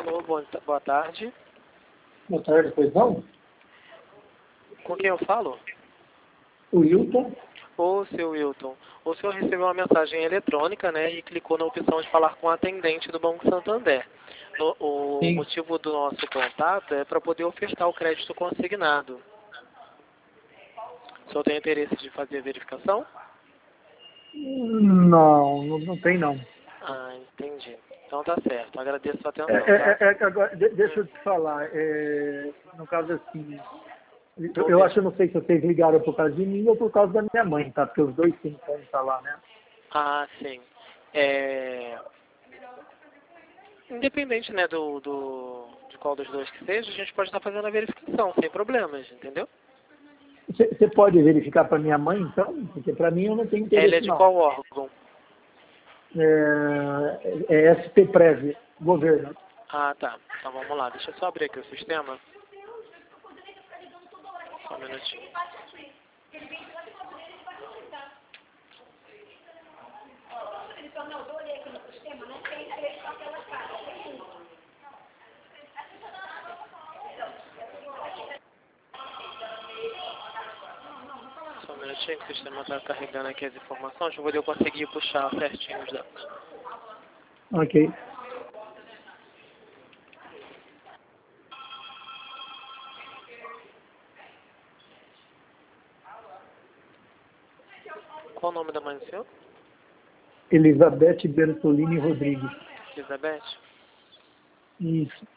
Alô, boa tarde. Boa tarde, pois não? Com quem eu falo? O Wilton. Ô, seu Wilton, o senhor recebeu uma mensagem eletrônica, né, e clicou na opção de falar com o atendente do Banco Santander. O Sim. motivo do nosso contato é para poder ofertar o crédito consignado. O senhor tem interesse de fazer a verificação? Não tem não. Ah, entendi. Então tá certo. Agradeço a sua atenção, tá? Agora, deixa eu te falar. No caso assim, Tô eu vendo. acho que eu não sei se vocês ligaram por causa de mim ou por causa da minha mãe, tá? Porque os dois têm conta lá, né? Ah, sim. Independente, né, de qual dos dois que seja, a gente pode estar fazendo a verificação, sem problemas, entendeu? Você pode verificar para minha mãe, então? Porque para mim eu não tenho Ela é interesse, de não. qual órgão? É SPPrev, governo. Ah, tá. Então vamos lá. Deixa eu só abrir aqui o sistema. Só um minutinho. Só um minutinho que o sistema está carregando aqui as informações. Eu vou poder conseguir puxar certinho os dados. Ok. Qual o nome da mãe do senhor? Elizabeth Bertolini Rodrigues. Elizabeth? Isso.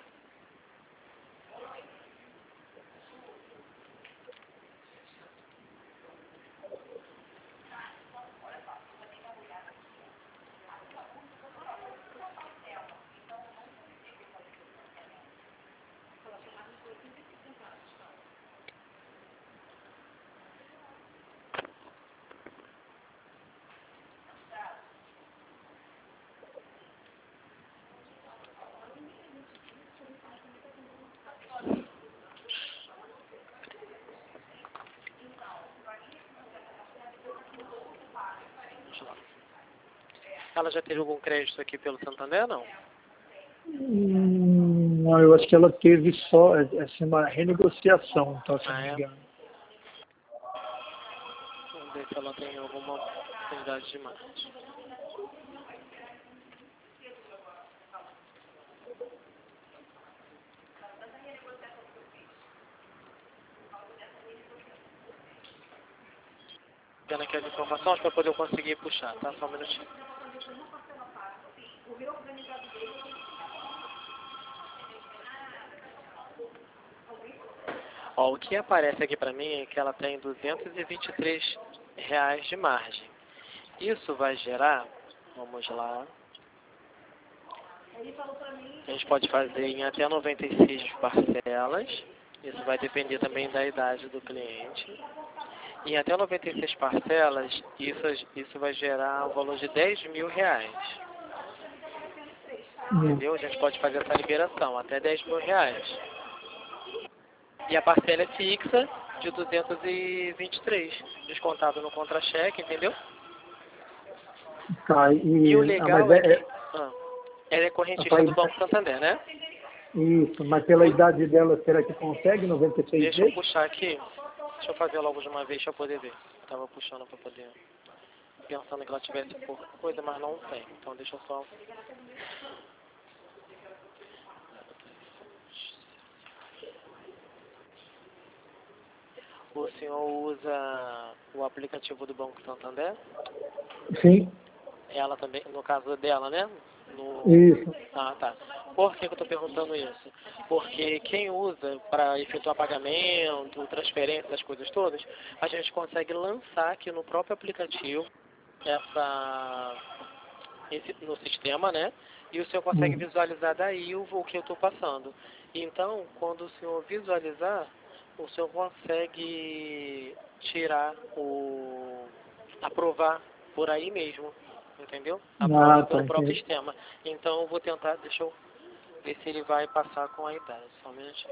Vamos lá. Ela já teve algum crédito aqui pelo Santander, não? Não, eu acho que ela teve só uma renegociação, tá, se eu não Ah, me é? engano. Vamos ver se ela tem alguma oportunidade de mais. Tendo aqui as informações para poder eu conseguir puxar, tá? Só um minutinho. Ó, o que aparece aqui para mim é que ela tem R$ 223 de margem. Isso vai gerar, vamos lá, a gente pode fazer em até 96 parcelas. Isso vai depender também da idade do cliente. Em até 96 parcelas, isso vai gerar o valor de R$ 10.000. Entendeu? A gente pode fazer essa liberação, até R$ 10.000. E a parcela é fixa de 223, descontado no contra-cheque, entendeu? Tá, E o mas legal é que ela é correntista do Banco Santander, né? isso, mas pela idade dela, será que consegue 96 Deixa eu vezes? puxar aqui. Deixa eu fazer logo de uma vez para eu poder ver. Eu tava puxando para poder... Pensando que ela tivesse pouca coisa, mas não tem. Então deixa eu só... O senhor usa o aplicativo do Banco Santander? Sim, Ela também, no caso dela, né? isso. Ah, tá. Por que eu estou perguntando isso? Porque quem usa para efetuar pagamento, transferência, das coisas todas, a gente consegue lançar aqui no próprio aplicativo no sistema, né? E o senhor consegue visualizar daí o que eu estou passando. Então, quando o senhor visualizar, o senhor consegue aprovar por aí mesmo, entendeu? Aprova Tá, pelo próprio entendi. sistema. Então, eu vou tentar, deixa eu ver se ele vai passar com a idade. Só um minutinho.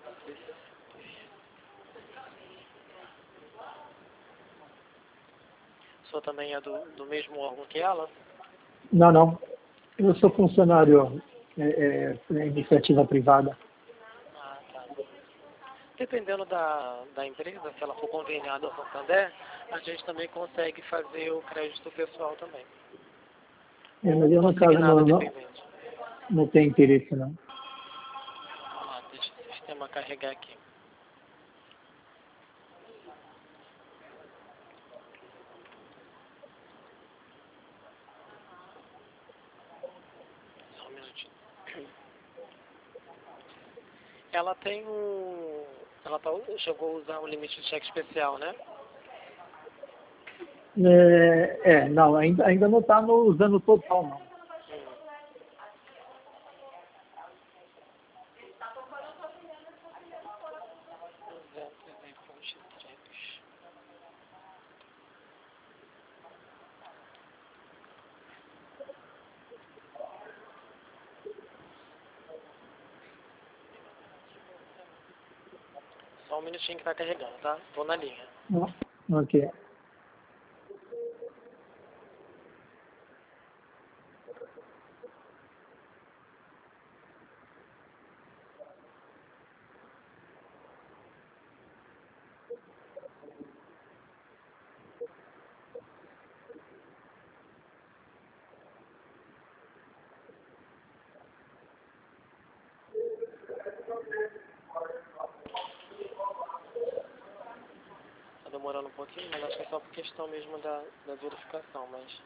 O senhor também é do mesmo órgão que ela? Não. Eu sou funcionário iniciativa privada. Ah, tá. Dependendo da empresa, se ela for conveniada ao Santander, a gente também consegue fazer o crédito pessoal também. Mas eu, no caso, não tenho interesse, não. Deixa o sistema carregar aqui. Só um minutinho. Ela tem um... Ela chegou a usar um limite de cheque especial, né? Não, ainda não está usando o total, não. Só um minutinho que está carregando, tá? Vou na linha. Ok. Tá demorando um pouquinho, mas acho que é só por questão mesmo da verificação, mas...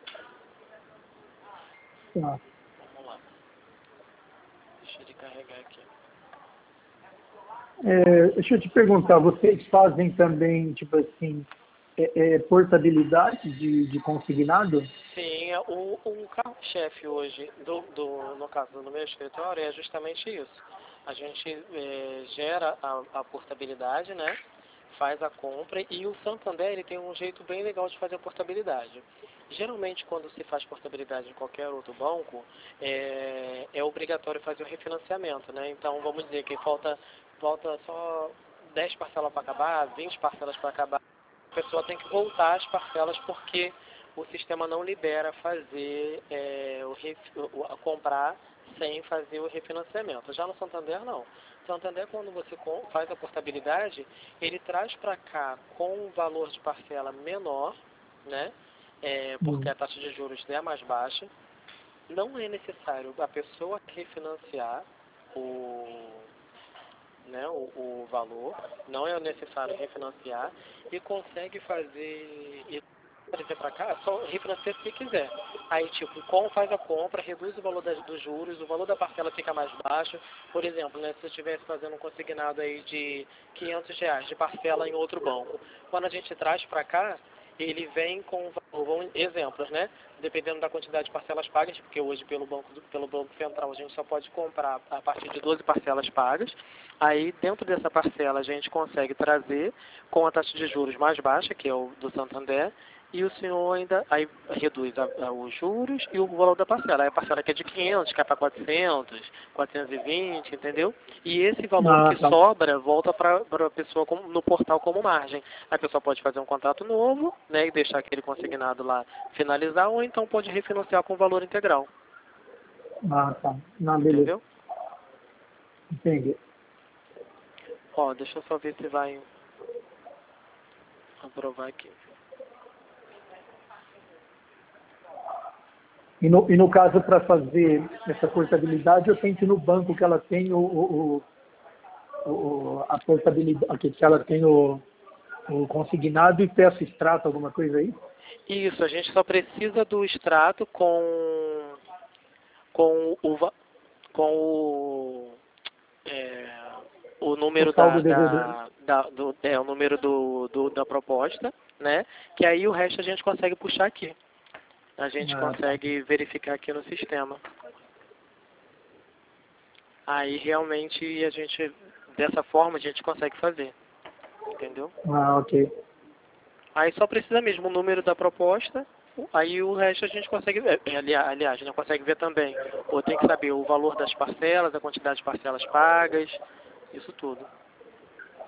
Tá. Vamos lá. Deixa ele carregar aqui. Deixa eu te perguntar, vocês fazem também, tipo assim, portabilidade de consignado? Sim, o carro-chefe hoje, no caso do meu escritório, é justamente isso. A gente gera a portabilidade, né? Faz a compra e o Santander ele tem um jeito bem legal de fazer a portabilidade. Geralmente, quando se faz portabilidade em qualquer outro banco, é obrigatório fazer o refinanciamento, né? Então, vamos dizer que falta só 10 parcelas para acabar, 20 parcelas para acabar. A pessoa tem que voltar às parcelas porque o sistema não libera fazer comprar sem fazer o refinanciamento. Já no Santander, não. Santander, quando você faz a portabilidade, ele traz para cá com um valor de parcela menor, né? Porque a taxa de juros é mais baixa. Não é necessário a pessoa refinanciar o valor, não é necessário refinanciar e consegue trazer para cá, só refinancia se quiser. Aí, tipo, faz a compra, reduz o valor dos juros, o valor da parcela fica mais baixo. Por exemplo, né, se você estivesse fazendo um consignado aí de R$ 500 de parcela em outro banco, quando a gente traz para cá, ele vem com exemplos, né? Dependendo da quantidade de parcelas pagas, porque hoje pelo Banco Central a gente só pode comprar a partir de 12 parcelas pagas. Aí dentro dessa parcela a gente consegue trazer com a taxa de juros mais baixa, que é o do Santander, e o senhor ainda aí reduz os juros e o valor da parcela. Aí a parcela que é de 500 cai para 400, 420, entendeu? E esse valor que sobra volta para a pessoa no portal como margem. A pessoa pode fazer um contrato novo, né, e deixar aquele consignado lá finalizar, ou então pode refinanciar com o valor integral. Tá. Não, beleza. Entendeu? Entendi. Deixa eu só ver se vai aprovar aqui. E no caso, para fazer essa portabilidade, eu tenho que ir no banco que ela tem a portabilidade, que ela tem o consignado e peço extrato, alguma coisa aí? Isso, a gente só precisa do extrato com o número o número da proposta, né? Que aí o resto a gente consegue puxar aqui. A gente consegue verificar aqui no sistema. Aí realmente dessa forma a gente consegue fazer. Entendeu? Ok. Aí só precisa mesmo o número da proposta, aí o resto a gente consegue ver. Aliás, a gente consegue ver também. Ou tem que saber o valor das parcelas, a quantidade de parcelas pagas, isso tudo.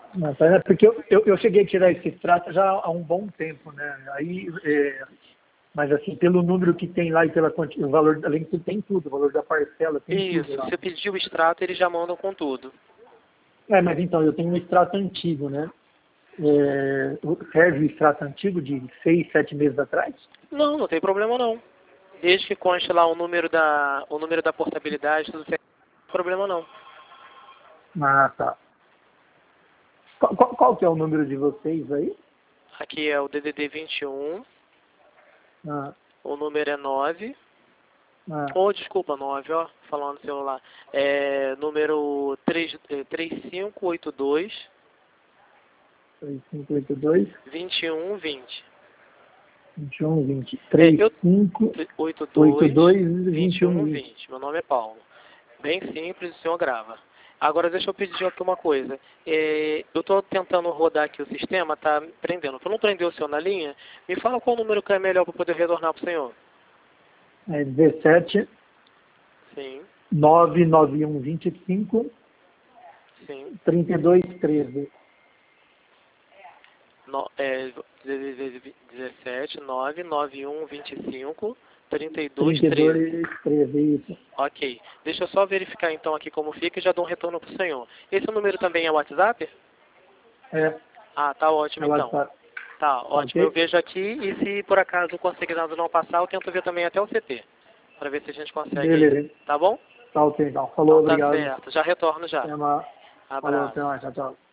Porque eu cheguei a tirar esse extrato já há um bom tempo, né? Aí Mas assim, pelo número que tem lá e pela o valor, além que tem tudo, o valor da parcela, tem Isso, tudo lá. se eu pedir o extrato, eles já mandam com tudo. Mas então, eu tenho um extrato antigo, né? Serve o extrato antigo de 6, 7 meses atrás? Não, não tem problema não. Desde que conste lá o número da portabilidade, tudo certo, não tem problema não. Ah, tá. Qual que é o número de vocês aí? Aqui é o DDD 21, Ah, o número é 9. ah, Oh, desculpa, 9, ó, falando no celular. Número 3582 3582 2120. 21 20 Eu 35 82 82 21 20. 2120. Meu nome é Paulo. Bem simples, o senhor grava. Agora deixa eu pedir aqui uma coisa. Eu estou tentando rodar aqui o sistema, tá prendendo. Para não prender o senhor na linha, me fala qual número que é melhor para poder retornar para o senhor. 17 Sim, 991 25 sim. 32 13. 17 991 25 32 13. 32 13, isso. Ok. Deixa eu só verificar então aqui como fica e já dou um retorno para o senhor. Esse número também é WhatsApp? É, Ah, tá ótimo então. WhatsApp. Tá ótimo. Eu Ok? vejo aqui e se por acaso o consignado não passar, eu tento ver também até o CT. Para ver se a gente consegue aí. Beleza. Tá bom? Tá ok, então. Falou, Então tá obrigado. certo. Já retorno já. Até mais. Falou, até Abraço. mais. Tchau, tchau.